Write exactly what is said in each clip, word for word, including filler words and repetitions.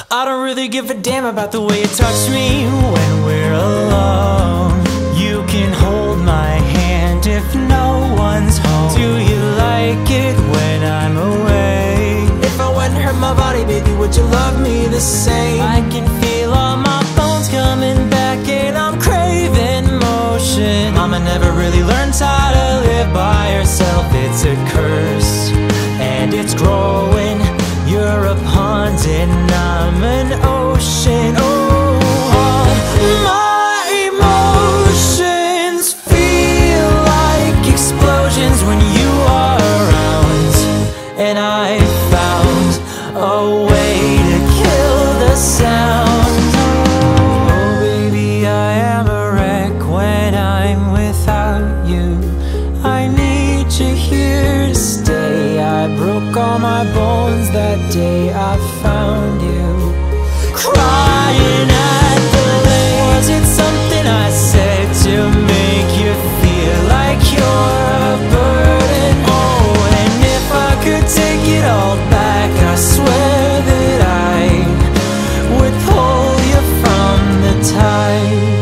I don't really give a damn about the way you touch me when we're alone. You can hold my hand if no one's home. Do you like it when I'm away? If I wouldn't hurt my body, baby, would you love me the same? I can feel all my bones coming back and I'm craving motion. Mama never really learned how to live by herself. It's a curse and it's growing. You're a pond and I'm an ocean. Oh, all my emotions feel like explosions when you are around. And I found a way to kill the sound. Oh, baby, I am a wreck when I'm without you. I need you here to stay. I broke all my bones that day I found you. Crying at the lake. Was it something I said to make you feel like you're a burden? Oh, and if I could take it all back, I swear that I would pull you from the tide.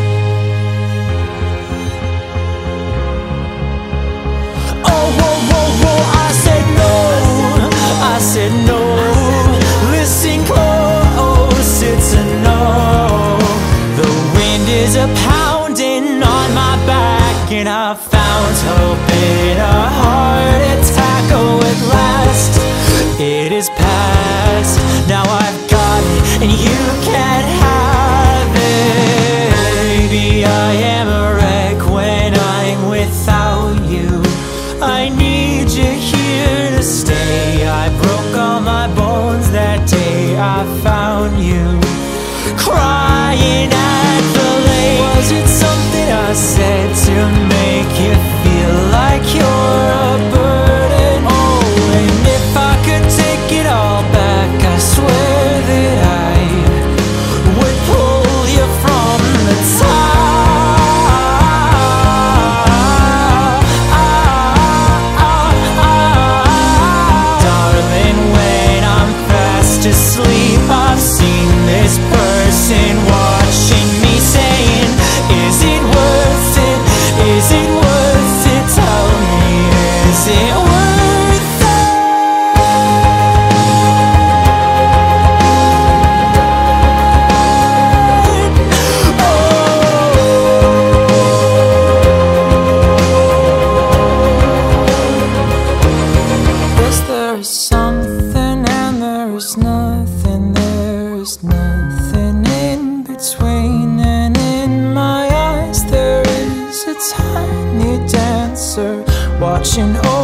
Oh, whoa, whoa, whoa, I said no. I said no. Listen close, it's a no. The wind is a pounding on my back and I found hope in a heart attack. Oh, at last it is past. Now I've got it and you can't have it. Baby, I am a wreck when I'm without you. I need you here to stay. I broke all my bones that day I found you. Crying at the lake. Was it something I said to make you feel like you're a burden? Oh, and if I could take it all back, I swear that I would pull you from the top. Asleep, I've seen this person watching me saying, is it worth it? Is it worth it? Tell me, is it worth it? Oh, is there something and there's nothing, there's nothing in between, and in my eyes there is a tiny dancer watching over